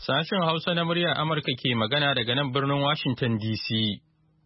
Sashen Hausa na muryar Amurka ke magana daga nan birnin Washington DC.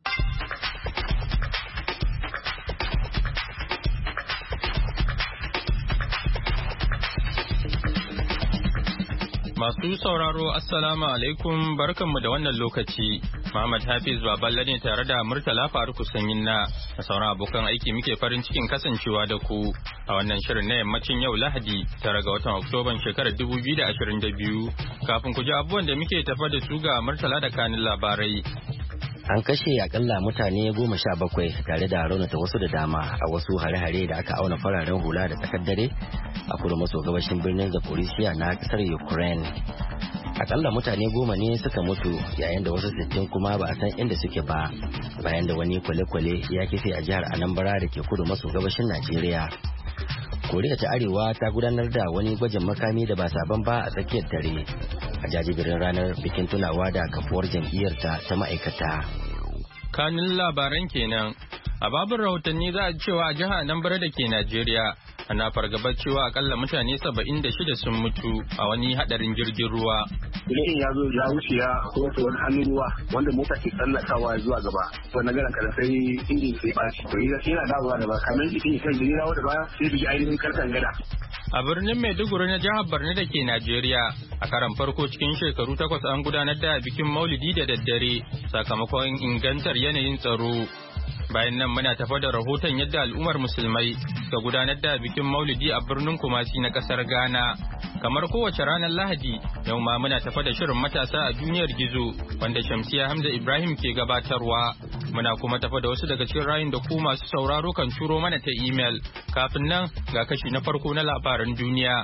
Masu sauraro Assalamu alaikum barkanmu da wannan lokaci. Muhammad Hafiz Baballe ne tare da Murtala Faruku Sanyinna da sauran abokan aiki muke farin cikin kasancewa da ku a wannan shirin na yammacin yau Lahadi 9 ga watan Oktoban shekarar 2022. Kafin ku ji abubuwan da muke tafa da su ga Murtala da kanin labarai. An kashe akalla mutane 17 tare da raunata wasu da dama a wasu hare-hare da aka auna fararen hula da tsakar dare a kudu maso gabashin birnin Zaporizhia na kasar Ukraine. Akalla mutane 10 ne suka mutu yayin da wasu 60 kuma ba a san inda suke ba bayan da wani kwale-kwale ya kife a jihar Anambra da ke kudu maso gabashin Najeriya. Koriya ta Arewa ta gudanar da wani gwajin makami da ba sabon ba a tsakiyar dare a jajibirin ranar bikin tunawa da kafuwar jam'iyyarta ta ma'aikata. Kanin labaran kenan a babin rahotanni za a cewa a jihar Anambra da ke Najeriya ana fargabar cewa akalla mutane 76 sun mutu a wani hadarin jirgin ruwa. Jirgin ya zo ya wuce ya kowace wani hannun ruwa wanda mota ke tsallakawa zuwa gaba. Wannan garan kada sai injin sai ba shi. Yana dawowa da ba kamar jikin kan jirgin rawa da baya sai bigi ainihin karkan gada. A birnin Maiduguri na jihar Borno da ke Najeriya, a karan farko cikin shekaru 8 an gudanar da bikin Maulidi da daddare sakamakon ingantar yanayin tsaro. Bayan nan muna tafa da rahoton yadda al'ummar musulmai suka gudanar da bikin Maulidi a birnin Kumasi na kasar Ghana. Kamar kowace ranar Lahadi, yau ma muna tafa da shirin matasa a duniyar gizo wanda Shamsiya Hamza Ibrahim ke gabatarwa. Muna kuma tafa da wasu daga cikin rayun da ku masu sauraro kan turo mana ta imel. Kafin nan ga kashi na farko na labaran duniya.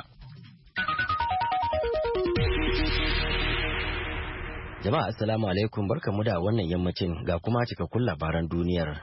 Jama'a assalamu alaikum barkamu da wannan yammacin ga kuma cikakkun labaran duniyar.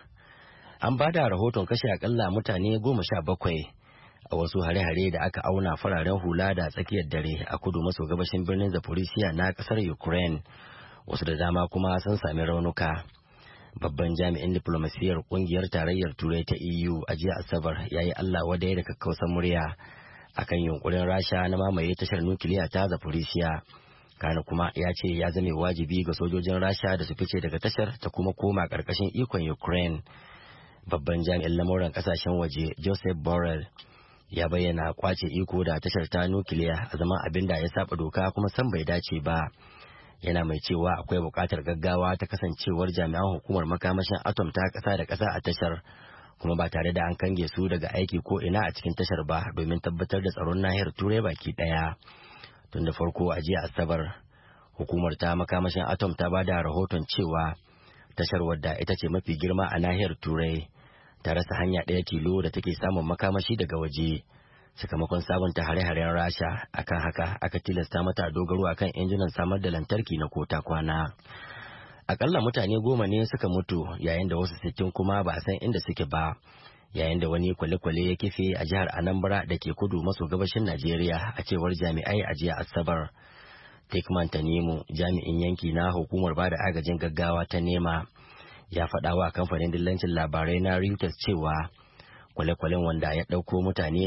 An ba da rahoton kashe akalla mutane 17 a wasu hare-hare da aka auna fararen hula da tsakiyar dare a kudu maso gabashin birnin Zaporizhia na kasar Ukraine. Wasu da dama kuma sun sami raunuka. Babban jami'in diplomasiyyar kungiyar tarayyar Turai ta EU a jiya Asabar ya yi Allah wadai da kakkausan murya akan yunkurin Rasha na mamaye tashar nukiliya ta Zaporizhia. Kana kuma ya ce ya zame wajibi ga sojojin Rasha da su fice daga tashar ta kuma koma ƙarƙashin ikon Ukraine. Babban jami'in lamuran ƙasashen waje Joseph Borrell ya bayyana kwace iko da tashar ta nukiliya a zaman abin da ya saba doka kuma san bai dace ba. Yana mai cewa akwai buƙatar gaggawa ta kasancewar jami'an hukumar makamashin atom ta ƙasa da ƙasa a tashar kuma ba tare da an kange su daga aiki ko ina a cikin tashar ba domin tabbatar da tsaron nahiyar Turai baki ɗaya. Tun da farko a jiya Asabar, hukumar ta makamashin atom ta bada rahoton cewa tashar wadda ita ce mafi girma a nahiyar Turai ta rasa hanya ɗaya tilo da take samun makamashi daga waje. Sakamakon sabunta hare-haren Rasha akan haka aka tilasta mata dogaro akan injinan samar da lantarki na kota kwana. Akalla mutane 10 ne suka mutu yayin da wasu 60 kuma ba a san inda suke ba. Yayin da wani kwale-kwale ya kife a jihar Anambra da ke kudu maso gabashin Najeriya a cewar jami'ai a jiya Asabar. Tekman Tanimu, jami'in yanki na hukumar bada agajin gaggawa ta nema, ya faɗa wa kamfanin dillancin labarai na Reuters cewa kwale-kwalen wanda ya ɗauko mutane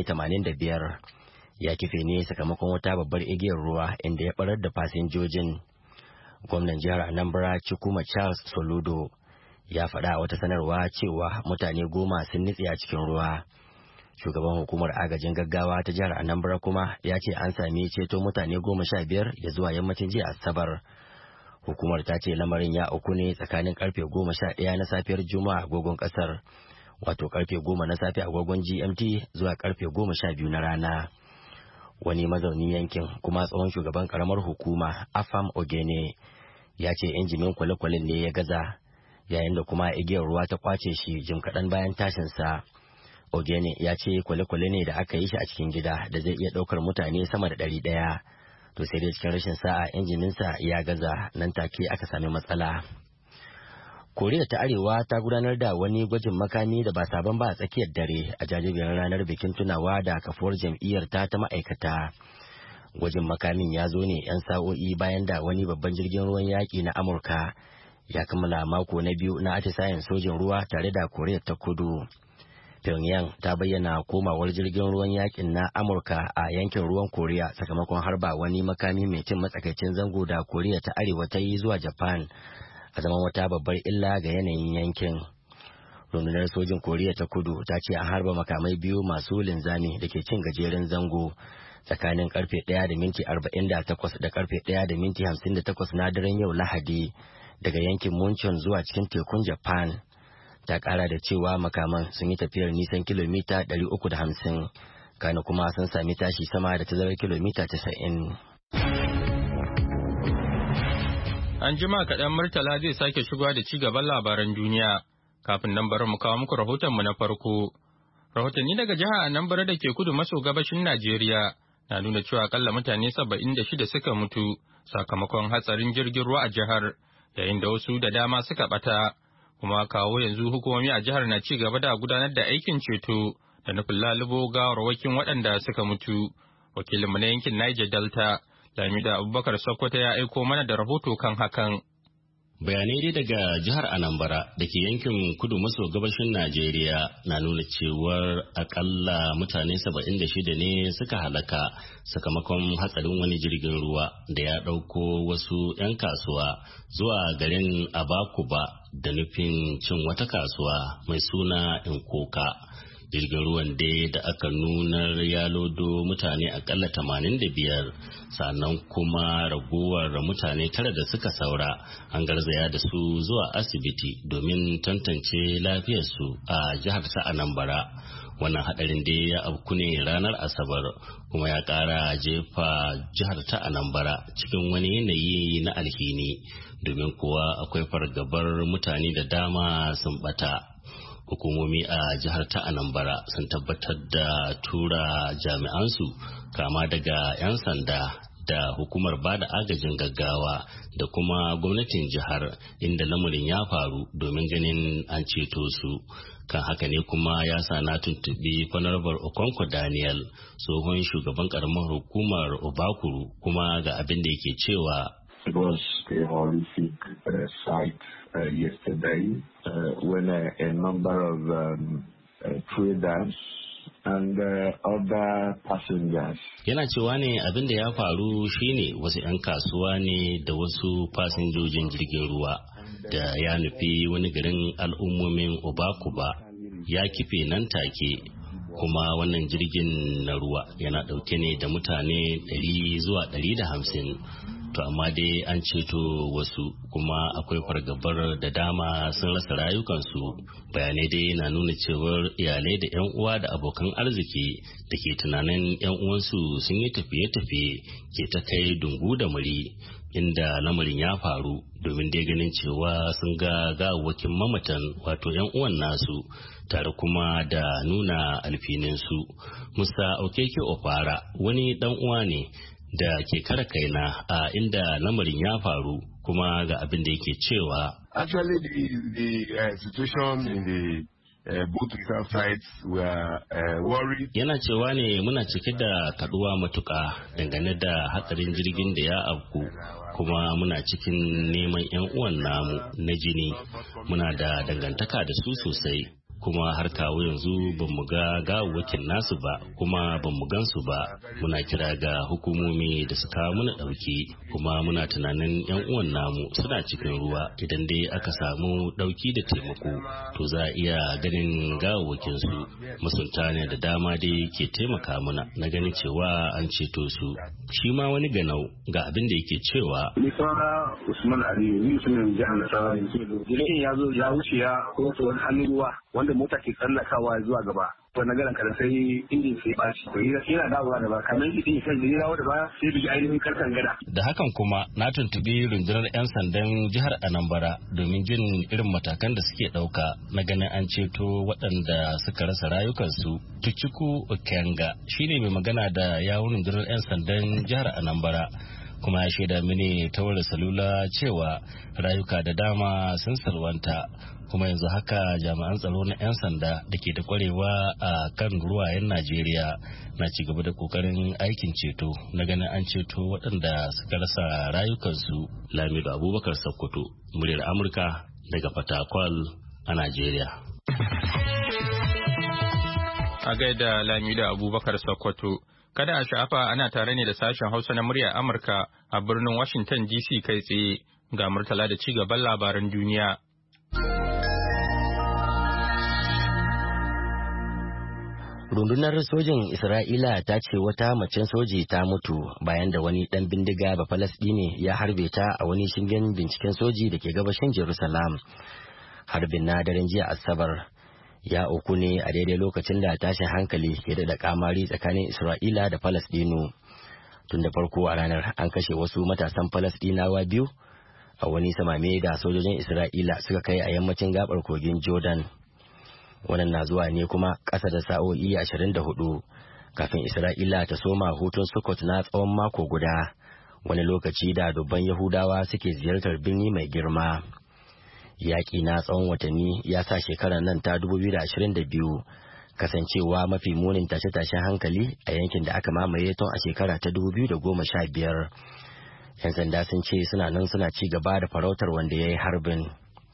85 ya kife ne sakamakon wata babbar igiyar ruwa inda ya ɓarar da fasinjojin. Gwamnan jihar Anambra Chukwuma Charles Soludo ya faɗa wata sanarwa cewa mutane 10 sun nutse a cikin ruwa. Shugaban hukumar agajin gaggawa ta jihar Anambra kuma ya ce an sami ceto mutane 15 ya zuwa yammacin jiya Asabar. Hukumar ta ce lamarin ya auku ne tsakanin karfe 11 na safiyar Juma'a agogon kasar, wato karfe 10 na safe agogon GMT zuwa karfe 12 na rana. Wani mazaunin yankin kuma tsohon shugaban karamar hukuma Afam Ogene ya ce injimin kwale-kwalen ne ya gaza, yayin da kuma igiyar ruwa ta kwace shi jim kaɗan bayan tashinsa. Ogene ya ce kwale-kwale ne da aka yi shi a cikin gida da zai iya ɗaukar mutane sama da 100. To sai dai cikin rashin sa'a injininsa ya gaza nan take aka sami matsala. Koriya ta Arewa ta gudanar da wani gwajin makami da ba sabon ba a tsakiyar dare a jajiberin ranar bikin tunawa da kafuwar jam'iyyar ta ma'aikata. Gwajin makamin ya zo ne 'yan sa'o'i bayan da wani babban jirgin ruwan yaƙi na Amurka ya kammala mako na biyu na atisayen sojin ruwa tare da Koriya ta Kudu. Pyongyang ta bayyana komawar jirgin ruwan yakin na Amurka a yankin ruwan Koriya sakamakon harba wani makami mai cin matsakaicin zango da Koriya ta Arewa ta yi zuwa Japan a zaman wata babbar illa ga yanayin yankin. Rundunar sojin Koriya ta Kudu ta ce an harba makamai biyu masu linzami da ke cin gajeren zango tsakanin karfe 1:48 da karfe 1:58 na daren yau Lahadi daga yankin Muncheon zuwa cikin tekun Japan. Ta kara da cewa makaman sun yi tafiyar nisan kilomita 350 kana kuma sun sami tashi sama da tazarar kilomita 90. An jima kaɗan Murtala zai sake shigowa da ci gaban labaran duniya. Kafin nan bari mu kawo muku rahotonmu na farko. Rahotanni daga jihar Anambra da ke kudu maso gabashin Najeriya na nuna cewa akalla mutane 76 suka mutu sakamakon hatsarin jirgin ruwa a jihar, yayin da wasu da dama suka bata. Kuma kawo yanzu hukumomi a jihar na ci gaba da gudanar da aikin ceto da nufin lalubo gawarwakin waɗanda suka mutu. Wakilinmu na yankin Niger Delta, Lamida Abubakar Sokoto ya aiko mana da rahoto kan hakan. Bayanai dai daga jihar Anambra da ke yankin kudu maso gabashin Najeriya na nuna cewar akalla mutane 76 ne suka halaka sakamakon hatsarin wani jirgin ruwa da ya ɗauko wasu 'yan kasuwa zuwa garin Abakuba da nufin cin wata kasuwa mai suna Nkoka. Jirgin ruwan dai da aka nunar ya lodo mutane akalla 85, sannan kuma ragowar mutane 9 da suka saura an garzaya da su zuwa asibiti domin tantance lafiyarsu a jihar ta Anambra. Wannan hadarin dai ya afku ne ranar Asabar kuma ya kara jefa jihar ta Anambra cikin wani yanayi na alhini domin kuwa akwai fargabar mutane da dama sun bata. Hukumomi a jihar ta Anambra sun tabbatar da tura jami'ansu kama daga 'yan sanda da hukumar bada agajin gaggawa da kuma gwamnatin jihar inda lamarin ya faru domin ganin an ceto su. Kan haka ne kuma ya sa na tuntuɓi Honorable Okonkwo Daniel, tsohon shugaban karamar hukumar Obakuru, kuma ga abin da yake cewa. It was a horrific sight yesterday when a number of traders and other passengers. Yana cewa ne abin da ya faru shine wasu 'yan kasuwa ne da wasu fasinjojin jirgin ruwa da ya nufi wani garin al'ummomin Obakuba ya kife nan take. Kuma wannan jirgin na ruwa yana ɗauke ne da mutane 100 zuwa 150. To amma dai an ceto wasu kuma akwai fargabar da dama sun rasa rayukansu. Bayanai dai na nuna cewar iyalai da 'yan uwa da abokan arziki da ke tunanin 'yan uwansu sun yi tafiye-tafiye ke ta kai dungu da muri inda lamarin ya faru domin dai ganin cewa sun ga gawawwakin mamatan wato 'yan uwan nasu tare kuma da nuna alfininsu. Musa Okeke Opara wani dan uwa ne da ke kare kaina a inda lamarin ya faru kuma ga abin da yake cewa. Actually the situation in the both sites were worried. Yana cewa ne muna cike da kaduwa matuka dangane da hatsarin jirgin da ya afku kuma muna cikin neman 'yan uwan namu na jini, muna da dangantaka da su sosai. Kuma har kawo yanzu ba mu ga gawawwakin nasu ba kuma ba mu gansu ba. Muna kira ga hukumomi da su kawo mana ɗauki kuma muna tunanin 'yan uwan namu suna cikin ruwa. Idan dai aka samu ɗauki da taimako to za a iya ganin gawawwakin su. Masunta ne da dama dai ke taimaka mana na ganin cewa an ceto su. Shi ma wani ganau ga abin da yake cewa. Ni sauna Usman Aliyu, ni sunan jihar Nasarawa. Jirgin ya zo ya wuce ya kowace wani hannun ruwa wanda mota ke tsallakawa zuwa gaba. Wannan garan kada sai injin sai bashi. To yana dawowa da ba kamar shi kan da dawo da ba sai bigi ainihin karkan gada. Da hakan kuma na tuntubi rundunar 'yan sandan jihar Anambra domin jin irin matakan da suke ɗauka na ganin an ceto waɗanda suka rasa rayukansu. Tuchuku Okenga shine mai magana da yawun rundunar 'yan sandan jihar Anambra. Kuma ya shaida mini ta wayar salula cewa rayuka da dama sun salwanta kuma yanzu haka jami'an tsaro na 'yan sanda da ke da kwarewa a kan ruwayen Najeriya na ci gaba da kokarin aikin ceto na ganin an ceto waɗanda suka rasa rayukansu. Lamido Abubakar Sokoto, muryar Amurka daga Fatakwal a Najeriya. A gaida Lamida Abubakar Sokoto. Kada a sha'afa ana tare ne da sashen Hausa na murya Amurka a birnin Washington DC kai tsaye ga Murtala da ci gaban labaran duniya. Rundunar sojin Isra'ila ta ce wata macen soji ta mutu bayan da wani ɗan bindiga Bafalasɗini ya harbe ta a wani shingen binciken soji da ke gabashin Jerusalem. Harbin na daren jiya Asabar ya auku ne a daidai lokacin da tashin hankali ke da kamari tsakanin Isra'ila da Falasɗinu. Tun da farko a ranar an kashe wasu matasan Falasɗinawa biyu a wani samame da sojojin Isra'ila suka kai a yammacin gabar kogin Jordan. Wannan na zuwa ne kuma ƙasa da sa'o'i 24 kafin Isra'ila ta soma hutun Sukkot na tsawon mako guda, wani lokaci da dubban Yahudawa suke ziyartar birni mai girma. Yaƙi na tsawon watanni ya sa shekarar nan ta 2022 kasancewa mafi munin tashe-tashen hankali a yankin da aka mamaye tun a shekara ta 2015. 'Yan sanda sun ce suna nan suna ci gaba da farautar wanda ya yi harbin.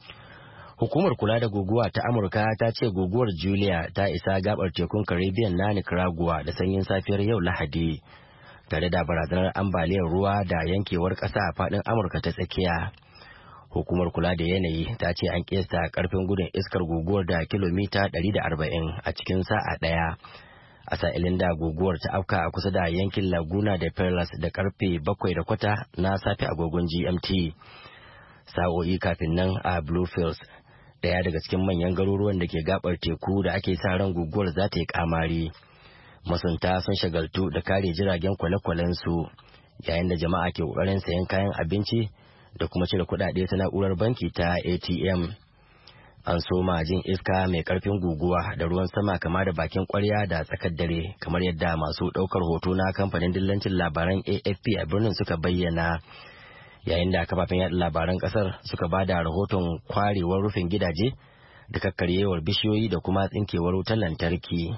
Hukumar kula da guguwa ta Amurka ta ce guguwar Julia ta isa gabar tekun Caribbean na Nicaragua da sanyin safiyar yau Lahadi, tare da barazanar ambaliyar ruwa da yankewar ƙasa a faɗin Amurka ta tsakiya. Hukumar kula da yanayi ta ce an kesta karfin gudun iskar guguwar da kilomita 140 a cikin sa'a ɗaya. A sa'ilin da guguwar ta afka a kusa da yankin Laguna de Perlas da karfe 7:15 na safe agogon GMT. Sa'o'i kafin nan a Bluefields, daya daga cikin manyan garuruwan da ke gabar teku da ake sa ran guguwar za ta yi kamari. Masunta sun shagaltu da kare jiragen kwale-kwalen su yayin da jama'a ke kokarin sayan kayan abinci da kuma cire kuɗaɗe ta na'urar banki ta ATM. An soma jin iska mai karfin guguwa da ruwan sama kama da bakin kwarya da tsakar dare, kamar yadda masu ɗaukar hoto na kamfanin dillancin labaran AFP a birnin suka bayyana. Yayin da kafafen yaɗa labaran ƙasar suka ba da rahoton kwarewar rufin gidaje da kakkaryewar bishiyoyi da kuma tsinkewar wutar lantarki.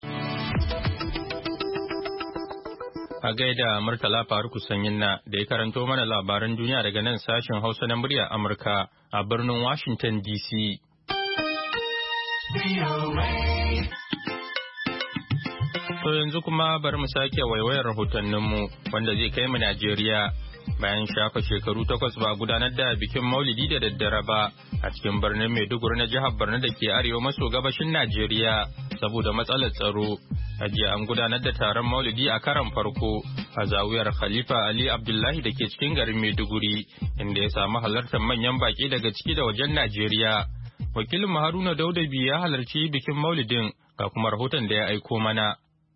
A gaida Murtala Faruku Sanyinna da ya karanto mana labaran duniya daga nan sashen Hausa na murya Amurka a birnin Washington DC. To yanzu kuma bari mu sake waiwayar rahotanninmu wanda zai kai mu Najeriya. Bayan shafa shekaru 8 ba gudanar da bikin Maulidi da daddare ba a cikin birnin Maiduguri na jihar Borno da ke arewa maso gabashin Najeriya saboda matsalar tsaro. A jiya an gudanar da taron Maulidi a karon farko a zawiyar Khalifa Ali Abdullahi da ke cikin garin Maiduguri, inda ya samu halartar manyan baki daga ciki da wajen Najeriya. Wakilin Haruna Daudabi ya halarci bikin Maulidin ga kuma rahoton da ya aiko mana.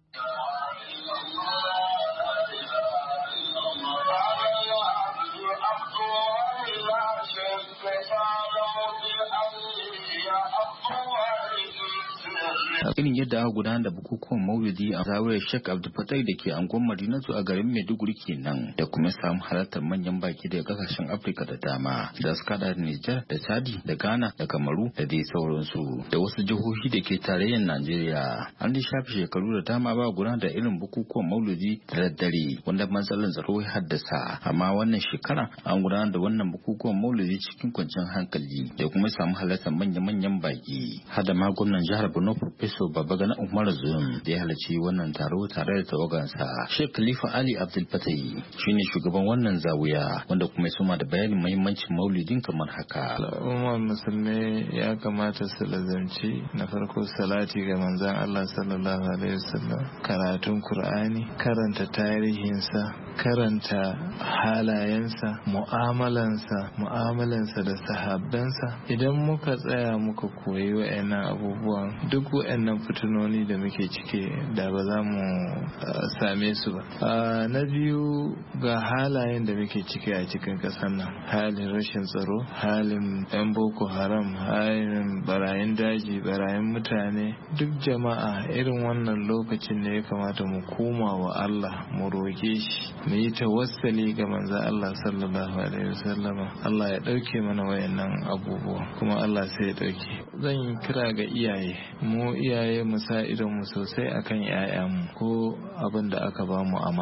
Irin yadda aka gudanar da bukukuwan Maulidi a zawiyar Sheikh Abdulfatai da ke angon Madinatu a garin Maiduguri kenan, da kuma samu halartar manyan baki daga kasashen Afirka da dama da suka da Nijar da Chadi da Ghana da Kamaru da dai sauransu da wasu jihohi da ke tarayyar Najeriya. An dai shafi shekaru da dama ba gudanar da irin bukukuwan Maulidi da daddare wanda matsalar tsaro ya haddasa, amma wannan shekara an gudanar da wannan bukukuwan Maulidi cikin kwanciyar hankali da kuma samu halartar manyan baki. Hada ma gwamnan jihar Borno Professor Babagana Umar Zulum da ya halarci wannan taro tare da tawagansa. Sheikh Khalifa Ali Abdul Fatai shine shugaban wannan zawiya wanda kuma ya soma da bayanin muhimmancin maulidin kamar haka. Al'ummar musulmi ya kamata su lazanci na farko salati ga manzon Allah sallallahu alaihi wasallam, karatun Qur'ani, karanta tarihinsa, karanta halayensa, mu'amalansa da sahabbansa. Idan muka tsaya muka koyi wa'annan abubuwan, duk wa'annan fitinoni da muke ciki da ba za mu same su ba. Na biyu, ga halayen da muke ciki a cikin ƙasar nan, halin rashin tsaro, halin 'yan boko haram, halin barayin daji, barayin mutane, duk jama'a irin wannan lokacin ne ya kamata mu koma wa Allah, mu roƙe shi, mu yi tawassali ga manzo Allah sallallahu alaihi wasallam. Allah ya dauke mana wayannan abubuwa, kuma Allah sai ya dauke. Zan yi kira ga iyaye, mu iyaye mu sa idon mu sosai akan 'ya'yanmu ko abin da aka ba mu amana.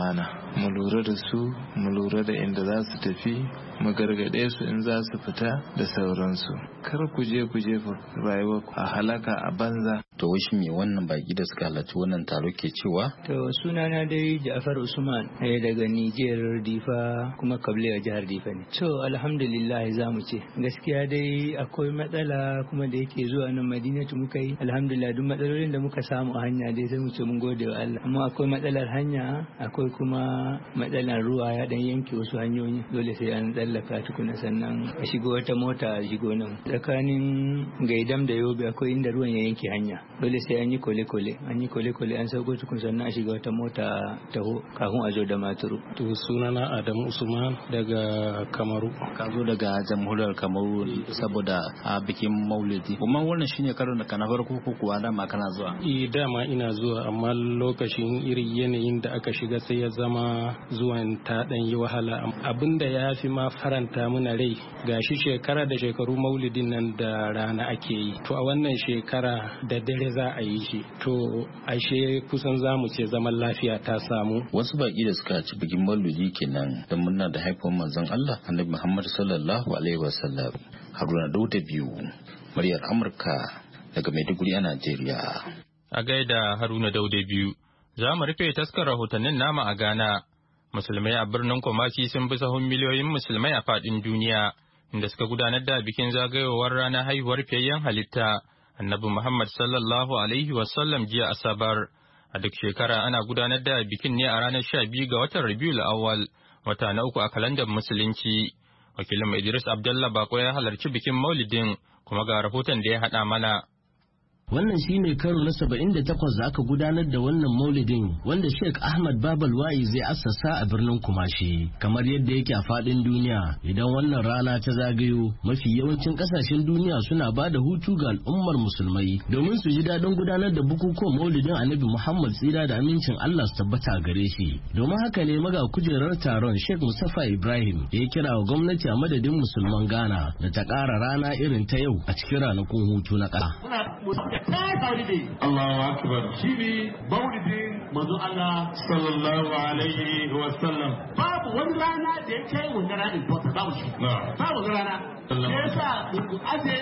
mu lura da su, mu lura da inda za su tafi, mu gargaɗe su in za su fita da sauransu. Kar ku je ku jefa rayuwar a halaka a banza. To shi me wannan baki da suka halarci wannan taro ke cewa? To sunana dai Ja'far Usman daga Niger Difa kuma Kabliya jihar Difa ne. To alhamdulillah za mu ce gaskiya dai akwai matsala kuma da yake zuwa nan Madinatu muka yi alhamdulillah duk matsalolin da muka samu a hanya dai sai mu ce mun gode wa Allah. Amma akwai matsalar hanya, akwai kuma matsalar ruwa ya dan yanke wasu hanyoyi dole sai an tsallaka tukuna sannan a shigo wata mota a shigo nan. Tsakanin Gaidam da Yobe akwai inda ruwan ya yanke hanya. Dole sai an yi kole-kole an sauko tukun sannan a shiga wata mota taho kafin a zo da maturu. To sunana Adamu Usman daga Kamaru. Ka zo daga jamhuriyar Kamaru saboda a bikin Maulidi. Kuma wannan shine karon da kana farko ko kuwa dama kana zuwa? Dama ina zuwa amma lokacin irin yanayin da aka shiga sai ya zama zuwan ta dan yi wahala. Abinda ya fi ma faranta mana rai gashi shekara da shekaru Maulidin nan da rana ake yi. To a wannan shekara da dare za a yi shi. To ashe kusan zamu ce zaman lafiya ta samu. Wasu baki da suka ci bikin Maulidi kenan da murna da haifuwar manzon Allah Annabi Muhammad sallallahu alaihi wasallam. Haruna Dauda biyu, muryar Amurka daga Maiduguri a Najeriya. A gaida Haruna Dauda biyu, za mu rufe taskar rahotannin nama a Ghana. Musulmai a birnin Kumasi sun bi sahun miliyoyin musulmai a faɗin duniya, inda suka gudanar da bikin zagayowar ranar haihuwar fiyayyen halitta, Annabi Muhammad sallallahu alaihi wasallam jiya Asabar. A duk shekara ana gudanar da bikin ne a ranar 12 ga watan Rabiul Awwal, wata na uku a kalandar Musulunci. Wakilin Idris Abdullah Bako ya halarci bikin Maulidin kuma ga rahoton da ya haɗa mana. Wannan shi ne karo na 78 da aka gudanar da wannan maulidin wanda Sheikh Ahmad Babal Wa'i zai assasa a birnin Kumashi. Kamar yadda yake a fadin duniya, idan wannan rana ta zagayo, mafi yawancin kasashen duniya suna ba da hutu ga al'ummar musulmai domin su ji daɗin gudanar da bukukuwan maulidin Annabi Muhammad tsira da amincin Allah su tabbata gare shi. Domin haka ne maga kujerar taron Sheikh Mustafa Ibrahim ya kira wa gwamnati a madadin musulman Ghana da ta ƙara rana irin ta yau a cikin ranakun hutu na ƙasa. Allahu Akbar shi ne maulidin manzo Allah sallallahu alaihi wa sallam. Babu wani rana da ya kai wani rana important babu shi. Babu wani rana. Da yasa mu aje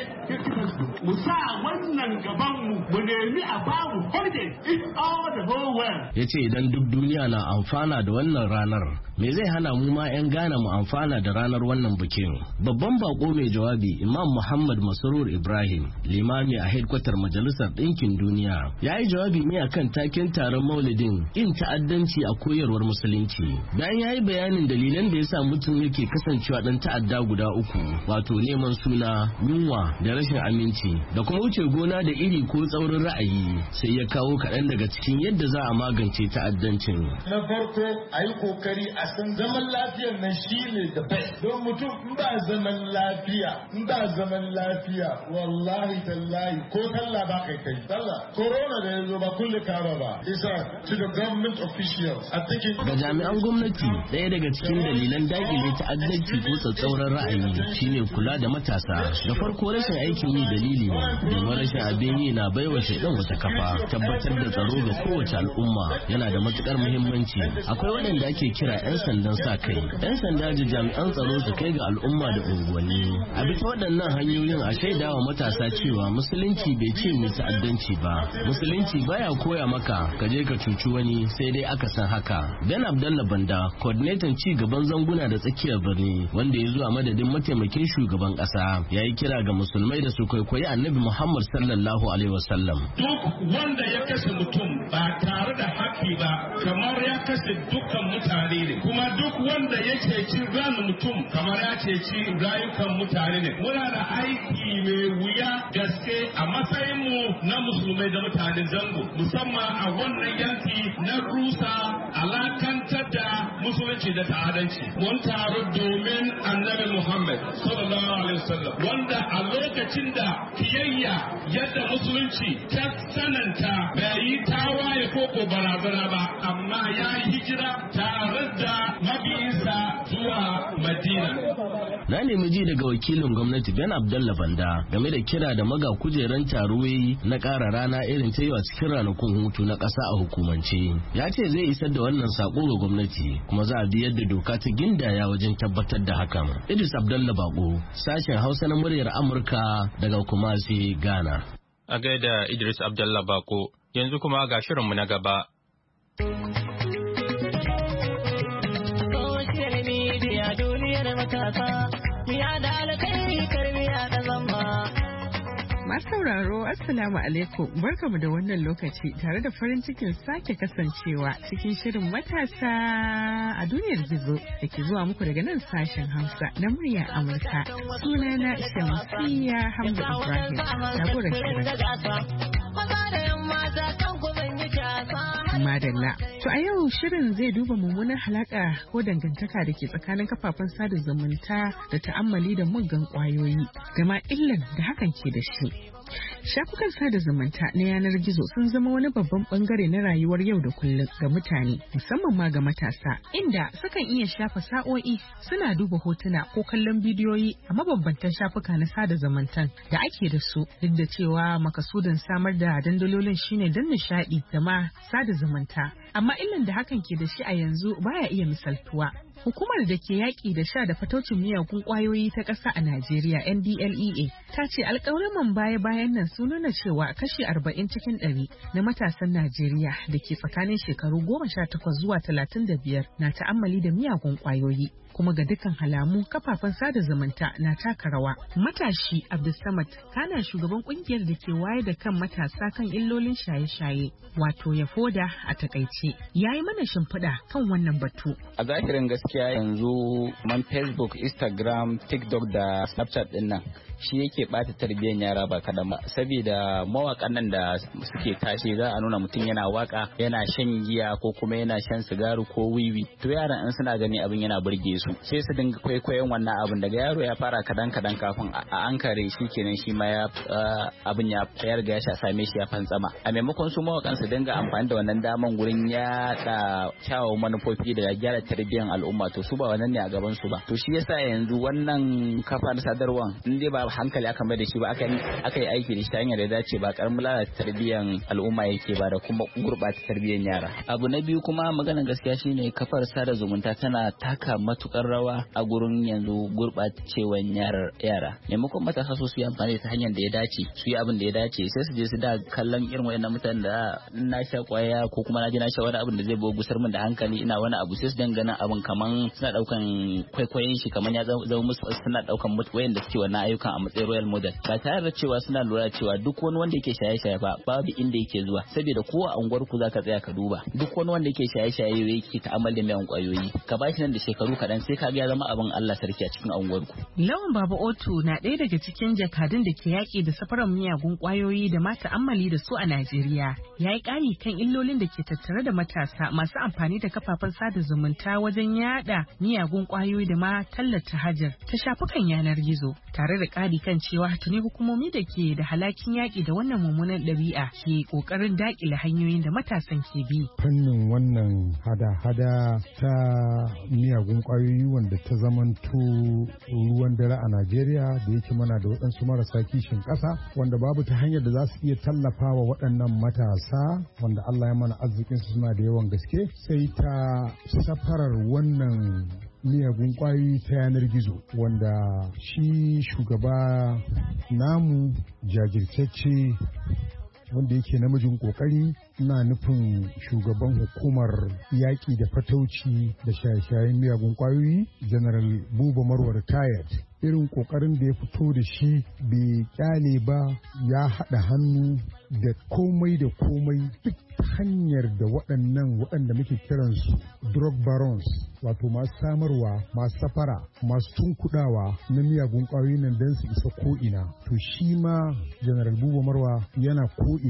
mu sa wannan gaban mu nemi a babu holiday in all the whole world. Yace idan duk duniya na amfana da wannan ranar, me zai hana mu ma 'yan Ghana mu amfana da ranar wannan bikin? Babban bako mai jawabi Imam Muhammad Masrur Ibrahim, limami a headquarter Majalisar Ɗinkin Duniya, ya yi jawabi ne akan taken taron Maulidin in ta'addanci a koyarwar musulunci. Bayan ya yi bayanin dalilan da ya sa mutum yake kasancewa ɗan ta'adda guda uku, wato neman suna, yunwa da rashin aminci, da kuma wuce gona da iri ko tsaurin ra'ayi, sai ya kawo kaɗan daga cikin yadda za a magance ta'addancin. Na farko a yi kokari a san zaman lafiyar nan shi ne da best. Don mutum in ba zaman lafiya, wallahi tallahi ko sallah ba kai kai. Sallah corona da ya zo ba kulle kaba ba. Isa to the government officials a cikin. Ga jami'an gwamnati, ɗaya daga cikin dalilan daƙile ta'addanci ko tsatsauran ra'ayi shine kula da matasa. Da farko rashin aikin yi dalili ne, domin rashin abin yi na baiwa shaidan wata kafa. Tabbatar da tsaro ga kowace al'umma yana da matukar muhimmanci. Akwai waɗanda ake kira 'yan sandan sa kai. 'Yan sanda da jami'an tsaro su kai ga al'umma da unguwanni. A bisa waɗannan hanyoyin a shaidawa matasa cewa musulunci bai ce mai ta'addanci ba. Musulunci baya koya maka ka je ka cuci wani sai dai aka san haka. Ben Abdallah Banda, coordinator ci gaban zanguna da tsakiyar birni, wanda ya zo a madadin mataimakin shugaban ƙasa, ya yi kira ga musulmai da su kwaikwayi Annabi Muhammad sallallahu alaihi wasallam. Duk wanda ya kashe mutum ba tare da haƙƙi ba, kamar ya kashe dukkan mutane ne, kuma duk wanda ya ceci ran mutum kamar ya ceci rayukan mutane ne. Muna da aiki mai wuya gaske a matsayinmu na musulmai da mutanen zango, musamman a wannan yanki na rusa alakantar da musulunci da ta'adanci. Mun taru domin Annabi Muhammad sallallahu alaihi wasallam, wanda a lokacin lokacin da kiyayya yadda musulunci ta sananta bai yi tawaye ko barazana ba, amma ya yi hijira tare da mabiyinsa zuwa Madina. Na nemi ji daga wakilin gwamnati Ben Abdullah Banda game da kira da maga kujeran taruwayi na ƙara rana irin ta yi a cikin ranakun hutu na ƙasa a hukumance. Ya ce zai isar da wannan sako ga gwamnati kuma za a bi yadda doka ta gindaya wajen tabbatar da hakan. Idris Abdullah Bako, sashen Hausa na muryar Amurka daga Kumasi, Ghana. A gaida Idris Abdullah Bako, yanzu kuma ga shirinmu na gaba. Masu sauraro, Assalamu alaikum, barkamu da wannan lokaci tare da farin cikin sake kasancewa cikin shirin matasa a duniyar gizo da ke zuwa muku daga nan sashen Hausa na muryar Amurka. Sunana Shamsiyya Hamza Ibrahim, jagoran shirin. Madalla. To a yau shirin zai duba mummunan halaka ko dangantaka da ke tsakanin kafafen sada zumunta da ta'ammali da muggan kwayoyi da ma illan da hakan ke da shi. Shafukan sada zumunta na yanar gizo sun zama wani babban bangare na rayuwar yau da kullum ga mutane, musamman ma ga matasa, inda sukan iya shafa sa'o'i suna duba hotuna ko kallon bidiyoyi a mabambantan shafuka na sada zumuntan da ake da su, duk da cewa makasudin samar da dandalolin shine don nishaɗi da ma sada zumunta. Amma illan da hakan ke da shi a yanzu baya iya misaltuwa. Hukumar da ke yaƙi da sha da fataucin miyagun ƙwayoyi ta ƙasa a Najeriya NDLEA ta ce alƙawariman baya-bayan nan sun nuna cewa kashi 40 cikin 100 na matasan Najeriya da ke tsakanin shekaru 18 zuwa 35 na ta'ammali da miyagun ƙwayoyi. Kuma ga dukkan halamu kafafen sada zumunta na taka rawa. Matashi Abdulsamad kana shugaban kungiyar da ke wayar da kan matasa kan illolin shaye-shaye, wato Yafoda a takaice. Yayi mana shimfiɗa kan wannan batu. A zahirin gaskiya yanzu man Facebook, Instagram, TikTok da Snapchat din nan shi yake bata tarbiyyar yara ba kadan ba, saboda mawakan nan da suke tashi za a nuna mutum yana waka yana shan giya ko kuma yana shan sigari ko wiwi, to yaran in suna gani abin yana burge su sai su dinga kwaikwayon wannan abin. Daga yaro ya fara kadan kafin a ankare shi kenan shi ma ya abin ya riga ya same shi ya fantsama. A maimakon su mawakan su dinga amfani da wannan daman gurin yaɗa kyawawan manufofi da gyara tarbiyyar al'umma, to su ba wannan ne a gaban su ba. To shi yasa yanzu wannan kafar sadarwa in dai ba hankali aka mai da shi ba aka yi aiki da shi ta hanyar da dace ba karamin lalata tarbiyyar al'umma yake ba da kuma gurɓata tarbiyyar yara. Abu na biyu kuma maganar gaskiya shine kafar sada zumunta tana taka matukar rawa a gurin yanzu gurɓacewar yara. Maimakon matasa su yi amfani ta hanyar da ya dace, su yi abin da ya dace, sai su je su da kallon irin wayannan mutanen da na sha kwaya ko kuma na je na sha wani abin da zai gusar min da hankali, ina wani abu sai su dinga ganin abin kaman suna daukan kwaikwayon shi kaman ya zama musu, suna daukan wayanda suke wannan ayyukan a matsayin royal model, ba tare da cewa suna lura cewa duk wani wanda yake shaye-shaye ba babu inda yake zuwa, saboda ko a unguwar ku zaka tsaya ka duba duk wani wanda yake shaye-shaye yake ta'ammali da miyagun kwayoyi, ka bashi nan da shekaru kaɗan sai ka ga ya zama abin Allah sarki a cikin unguwar ku. Lawan Baba Otu na ɗaya daga cikin jakadun da ke yaƙi da safaran miyagun kwayoyi da ma ta'ammali da su a Najeriya. Ya yi ƙari kan illolin da ke tattare da matasa masu amfani da kafafen sada zumunta wajen yada miyagun kwayoyi da ma tallata hajar ta shafukan yanar gizo, tare da ƙari kan cewa tuni hukumomi da ke da halakin yaƙi da wannan mummunan ɗabi'a ke ƙoƙarin daƙile hanyoyin da matasan ke bi. Fannin wannan hada-hada ta miyagun kwayoyi wanda ta zamanto ruwan dare a Najeriya, da yake mana da waɗansu marasa kishin ƙasa wanda babu ta hanyar da za su iya tallafawa waɗannan matasa wanda Allah ya mana arzikinsu suna da yawan gaske, sai ta safarar wannan miyagun kwayoyi ta yanar gizo, wanda shi shugaba namu jajirtacce wanda yake namijin kokari, ina nufin shugaban hukumar yaƙi da fatauci da shaye-shayen miyagun kwayoyi General Buba Marwa retired, irin kokarin da ya fito da shi bai kyale ba, ya haɗa hannu da komai da komai duk hanyar da waɗanda muke kiransu drug barons, wato masu samarwa, masu safara, masu tunkudawa na miyagun ƙwayoyi nan don su isa ko'ina. To shi ma General Buba Marwa yana ko'ina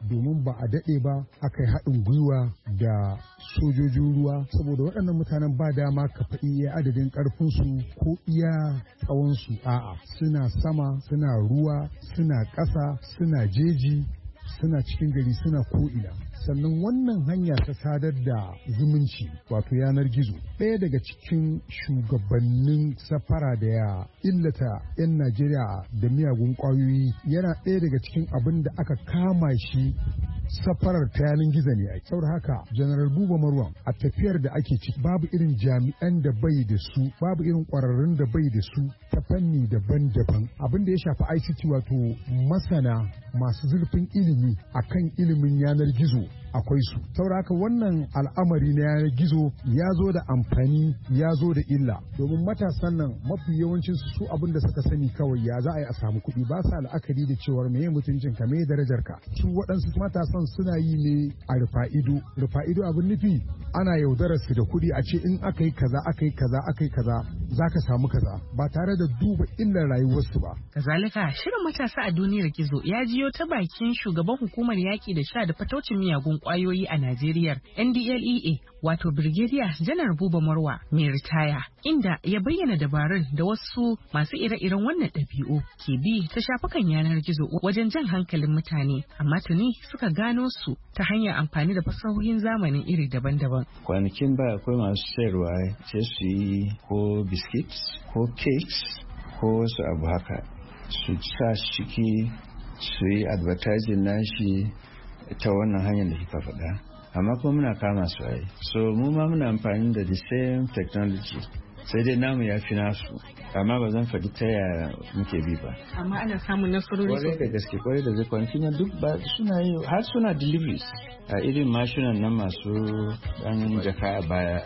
domin ba a daɗe ba aka yi haɗin gwiwa da sojojin ruwa saboda waɗannan mutanen ba dama ka faɗi iya adadin ƙarfinsu ko iya tsawonsu a'a suna sama suna ruwa suna ƙasa suna jeji suna cikin gari suna ko'ina sannan wannan hanya ta sadar da zumunci wato yanar gizo ɗaya daga cikin shugabannin safara da ya illata 'yan Najeriya da miyagun ƙwayoyi yana ɗaya daga cikin abin da aka kama shi safarar ta yanar gizo ne ake. Saboda haka General Buba Marwan a tafiyar da ake ciki babu irin jami'an da bai da su babu irin ƙwararrun da bai da su ta fanni daban-daban abin da ya shafi ICT wato masana masu zurfin ilimi akan ilimin yanar gizo akwai su. Saboda haka wannan al'amari na yanar gizo ya zo da amfani ya zo da illa domin matasan nan mafi yawancin su abin da suka sani kawai ya za a yi a samu kuɗi ba sa la'akari da cewar meye mutuncin ka meye darajar ka. Su waɗansu matasan suna yi ne a rufa ido abin nufi ana yaudarar su da kuɗi a ce in aka yi kaza aka yi kaza aka yi kaza za ka samu kaza ba tare da duba illar rayuwarsu ba. Kazalika shirin matasa a duniyar gizo ya jiyo ta bakin shugaban hukumar yaƙi da sha da fataucin miyagun ƙwayoyi a Najeriya NDLEA wato Brigadier Janar Buba Marwa mai ritaya inda ya bayyana dabarun da wasu masu ire-iren wannan ɗabi'u ke bi ta shafukan yanar gizo wajen jan hankalin mutane amma tuni suka gano su ta hanyar amfani da fasahohin zamanin iri daban-daban. Kwanakin baya akwai masu sayarwa sai su yi ko biskits ko cakes ko wasu abu haka su sa ciki su yi advertising nashi ta wannan hanyar da kika faɗa amma kuma muna kama su ai so mu ma muna amfani da the same technology sai dai namu ya fi nasu amma ba zan faɗi ta yaya muke bi ba amma ana samun nasarori kwarai da gaske kwarai da zai kuma duk ba suna yi har suna deliveries a irin mashinan nan masu ɗan jaka a baya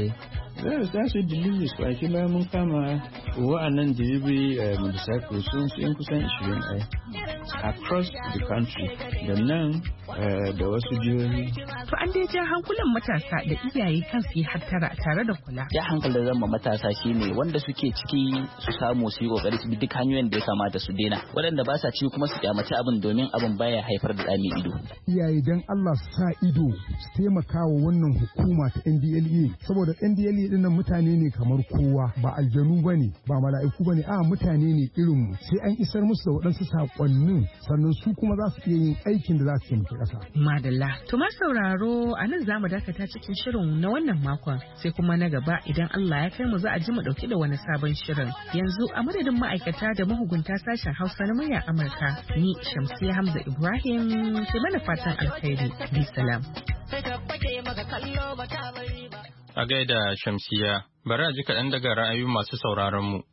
za su yi deliveries kwanaki bayan mun kama wa'annan delivery motorcycles sun yan kusan 20 across the country da nan da wasu jihohi. To an dai ja hankulan matasa da iyaye kan su yi hattara tare da kula. Ya hankali da zama matasa shine wanda suke ciki su samu su yi kokari su bi duk hanyoyin da ya kamata su daina. Waɗanda ba sa ciki kuma su kyamaci abin domin abin baya haifar da ɗami ido. Iyaye dan Allah su sa ido su taimaka wa wannan hukuma ta NDLEA saboda NDLEA din nan mutane ne kamar kowa ba aljanu bane ba mala'iku bane a mutane ne irin mu sai an isar musu da waɗansu sakonnin sannan su kuma za su iya yin aikin da za su taimaki ƙasa. Madalla to ma sauraro a nan zamu dakata cikin shirin na wannan makon sai kuma na gaba idan Allah ya kai mu za a ji mu dauke da wani sabon shirin yanzu a madadin ma'aikata da mahugunta sashen Hausa na muryar Amurka ni Shamsiyya Hamza Ibrahim ke mana fatan alkhairi bi salam. A gaida Shamsiyya, bari a ji kaɗan daga ra'ayoyin masu sauraron mu.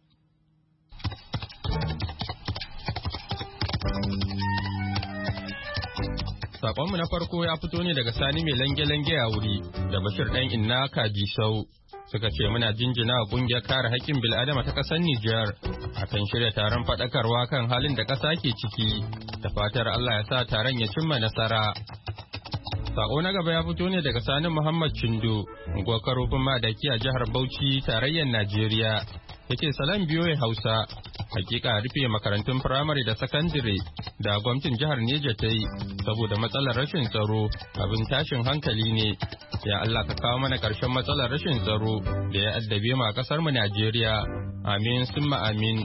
Saƙonmu na farko ya fito ne daga Sani mai lange-lange a wuri da Bashir ɗan Inna Kaji Sau. Suka ce muna jinjina wa ƙungiyar kare haƙƙin bil'adama ta ƙasar Nijar a kan shirya taron faɗakarwa kan halin da ƙasa ke ciki, da fatar Allah ya sa taron ya cimma nasara. Sako na gaba ya fito ne daga Sani Muhammad Chindo, unguwar Karofin Madaki a jihar Bauchi, tarayyar Najeriya. Yake salam biyoyi Hausa, hakika rufe makarantun firamare da sakandire da gwamnatin jihar Neja ta yi saboda matsalar rashin tsaro abin tashin hankali ne. Ya Allah ka kawo mana ƙarshen matsalar rashin tsaro da ya addabe mu a ƙasar mu Najeriya. Amin summa amin.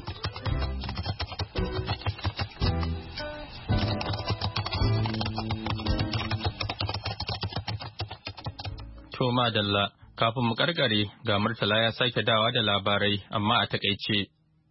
To madalla, kafin mu karkare ga Murtala ya sake dawa da labarai amma a takaice.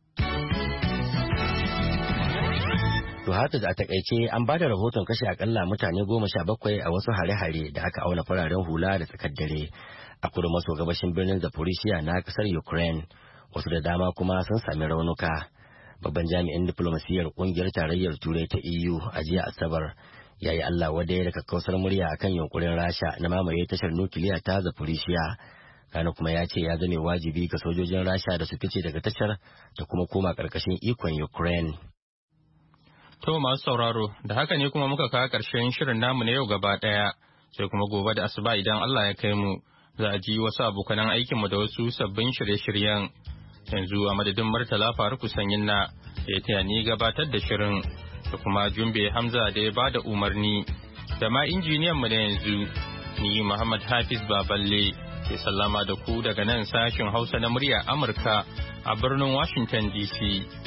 To haka da a takaice an ba da rahoton kashe akalla mutane 17 a wasu hare-hare da aka auna fararen hula da tsakar dare a kudu maso gabashin birnin Zaporizhia na kasar Ukraine. Wasu da dama kuma sun sami raunuka. Babban jami'in diplomasiyyar kungiyar tarayyar Turai ta EU a jiya Asabar ya yi Allah wadai da kakkausar murya akan yunkurin Rasha na mamaye tashar nukiliya ta Zaporizhia. Kana kuma ya ce ya zame wajibi ga sojojin Rasha da su fice daga tashar da kuma koma ƙarƙashin ikon Ukraine. To masu sauraro, da haka ne kuma muka kawo ƙarshen shirin namu na yau gaba ɗaya, sai kuma gobe da asuba idan Allah ya kai mu, za a ji wasu abokanan aikinmu da wasu sabbin shirye-shiryen. Yanzu a madadin Murtala Faruku Sanyin na ya taya ni gabatar da shirin, da kuma Jumbe Hamza da ya ba da umarni, da ma injiniyan mu na yanzu. Ni Muhammad Hafiz Baballe ke sallama da ku daga nan sashin Hausa na murya Amurka a birnin Washington DC.